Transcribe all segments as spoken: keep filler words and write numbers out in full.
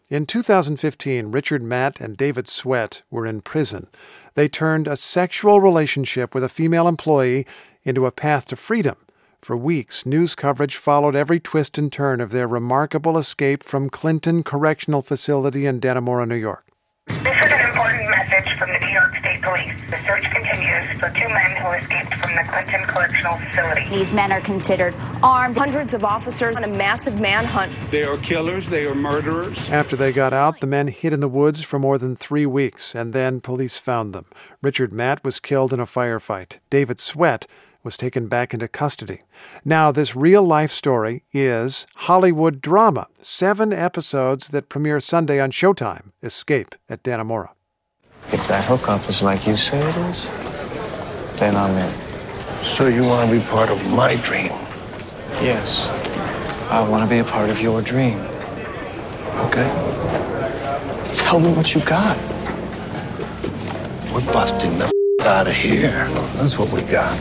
In two thousand fifteen, Richard Matt and David Sweat were in prison. They turned a sexual relationship with a female employee into a path to freedom. For weeks, news coverage followed every twist and turn of their remarkable escape from Clinton Correctional Facility in Dannemora, New York. This is an important message from the New York State Police. The search continues for two men who escaped from the Clinton Correctional Facility. These men are considered armed. Hundreds of officers on a massive manhunt. They are killers. They are murderers. After they got out, the men hid in the woods for more than three weeks, and then police found them. Richard Matt was killed in a firefight. David Sweat was taken back into custody. Now, this real-life story is Hollywood drama. Seven episodes that premiere Sunday on Showtime. Escape at Dannemora. If that hookup is like you say it is, then I'm in. So you want to be part of my dream? Yes. I want to be a part of your dream. Okay. Tell me what you got. We're busting the out of here. That's what we got.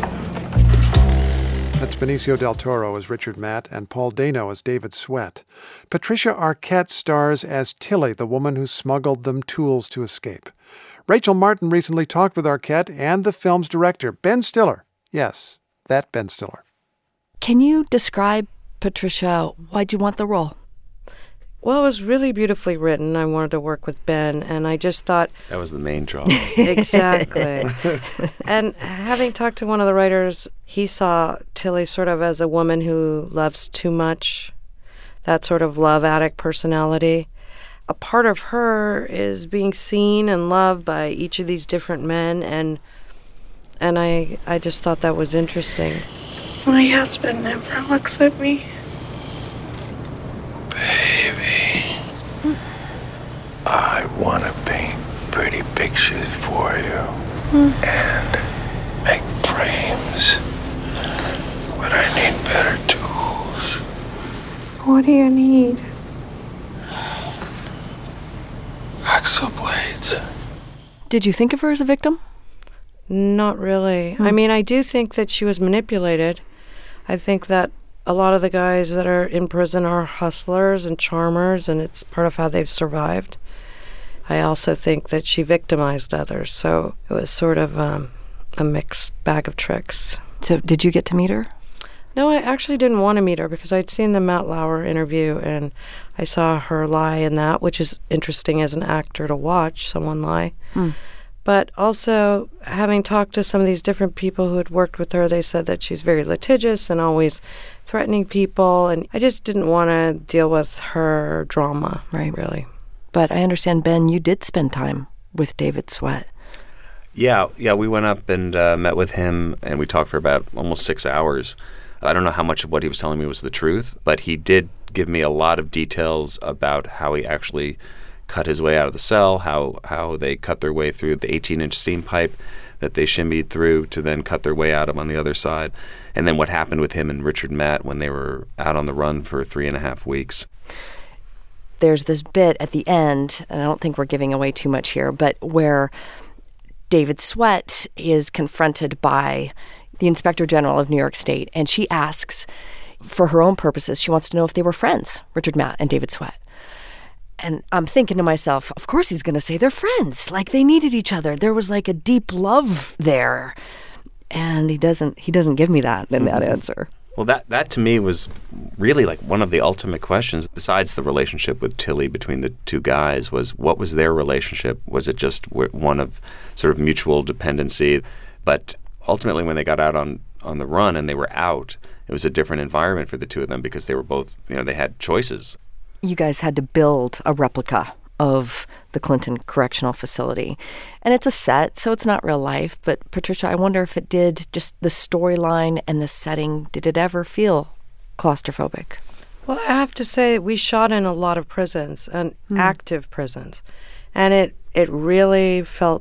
That's Benicio del Toro as Richard Matt and Paul Dano as David Sweat. Patricia Arquette stars as Tilly, the woman who smuggled them tools to escape. Rachel Martin recently talked with Arquette and the film's director, Ben Stiller. Yes, that Ben Stiller. Can you describe, Patricia, why'd you want the role? Well, it was really beautifully written. I wanted to work with Ben, and I just thought... That was the main draw. Exactly. And having talked to one of the writers, he saw Tilly sort of as a woman who loves too much, that sort of love addict personality. A part of her is being seen and loved by each of these different men, and and I, I just thought that was interesting. My husband never looks at me. Baby, I want to paint pretty pictures for you mm. and make frames, but I need better tools. What do you need? Hacksaw blades. Did you think of her as a victim? Not really. Hmm. I mean, I do think that she was manipulated. I think that a lot of the guys that are in prison are hustlers and charmers, and it's part of how they've survived. I also think that she victimized others, so it was sort of um, a mixed bag of tricks. So did you get to meet her? No, I actually didn't want to meet her because I'd seen the Matt Lauer interview, and I saw her lie in that, which is interesting as an actor to watch someone lie. Hmm. But also, having talked to some of these different people who had worked with her, they said that she's very litigious and always threatening people. And I just didn't want to deal with her drama, right. really. But I understand, Ben, you did spend time with David Sweat. Yeah, yeah, we went up and uh, met with him, and we talked for about almost six hours. I don't know how much of what he was telling me was the truth, but he did give me a lot of details about how he actually cut his way out of the cell, how how they cut their way through the eighteen-inch steam pipe that they shimmied through to then cut their way out of on the other side, and then what happened with him and Richard Matt when they were out on the run for three and a half weeks. There's this bit at the end, and I don't think we're giving away too much here, but where David Sweat is confronted by the Inspector General of New York State, and she asks, for her own purposes, she wants to know if they were friends, Richard Matt and David Sweat. And I'm thinking to myself, of course he's going to say they're friends, like they needed each other. There was like a deep love there. And he doesn't he doesn't give me that in that answer. Well, that, that to me was really like one of the ultimate questions, besides the relationship with Tilly between the two guys, was what was their relationship? Was it just one of sort of mutual dependency? But ultimately when they got out on, on the run and they were out, it was a different environment for the two of them because they were both, you know, they had choices. You guys had to build a replica of the Clinton Correctional Facility. And it's a set, so it's not real life. But Patricia, I wonder if it did, just the storyline and the setting, did it ever feel claustrophobic? Well, I have to say we shot in a lot of prisons, and mm. active prisons. And it, it really felt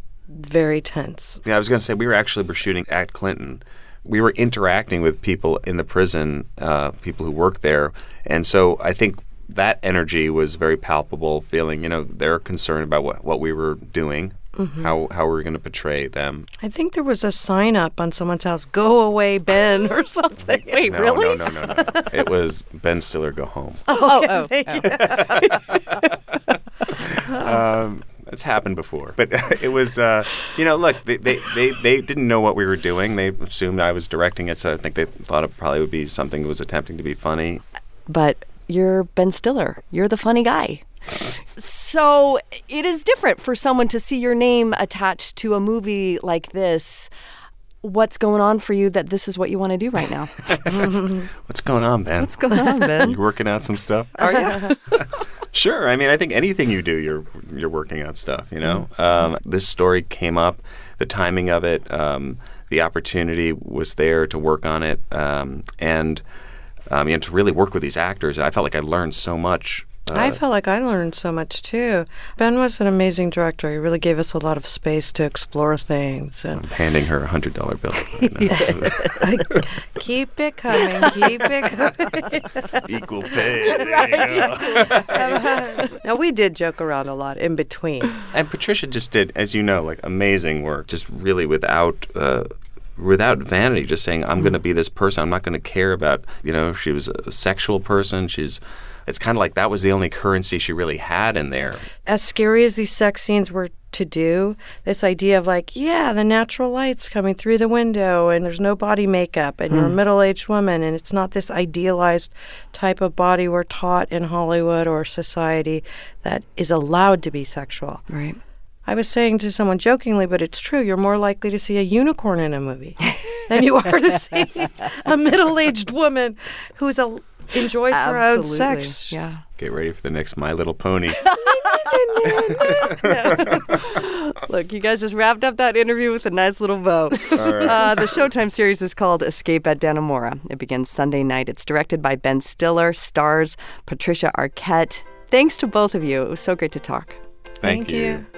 very tense. Yeah, I was going to say, we were actually were shooting at Clinton. We were interacting with people in the prison, uh, people who work there. And so I think that energy was very palpable, feeling, you know, they're concerned about what, what we were doing, mm-hmm. how how we were going to portray them. I think there was a sign up on someone's house, "Go away, Ben," or something. Wait, no, really? No, no, no, no. It was Ben Stiller, go home. Oh, oh, oh. It's happened before. But it was, uh, you know, look, they, they, they, they didn't know what we were doing. They assumed I was directing it, so I think they thought it probably would be something that was attempting to be funny. But you're Ben Stiller. You're the funny guy. So it is different for someone to see your name attached to a movie like this. What's going on for you that this is what you want to do right now? What's going on, Ben? What's going on, Ben? You working out some stuff? Are you? Sure. I mean, I think anything you do, you're you're working on stuff, you know? Mm-hmm. Um, this story came up, the timing of it, um, the opportunity was there to work on it, um, and um, you know, to really work with these actors. I felt like I learned so much. Uh, I felt like I learned so much, too. Ben was an amazing director. He really gave us a lot of space to explore things. And I'm handing her a one hundred dollar bill right now. Keep it coming. Keep it coming. Equal pay. There you go. Now, we did joke around a lot in between. And Patricia just did, as you know, like amazing work, just really without... Uh, without vanity, just saying, I'm mm. going to be this person. I'm not going to care about, you know, she was a sexual person. She's... It's kind of like that was the only currency she really had in there. As scary as these sex scenes were to do, this idea of like, yeah, the natural light's coming through the window and there's no body makeup and mm. you're a middle-aged woman and it's not this idealized type of body we're taught in Hollywood or society that is allowed to be sexual. Right. I was saying to someone jokingly, but it's true, you're more likely to see a unicorn in a movie than you are to see a middle-aged woman who's a... enjoys her own sex. Yeah. Get ready for the next My Little Pony. Look, you guys just wrapped up that interview with a nice little bow. All right. Uh, the Showtime series is called Escape at Dannemora. It begins Sunday night. It's directed by Ben Stiller, stars Patricia Arquette. Thanks to both of you. It was so great to talk. Thank, Thank you. you.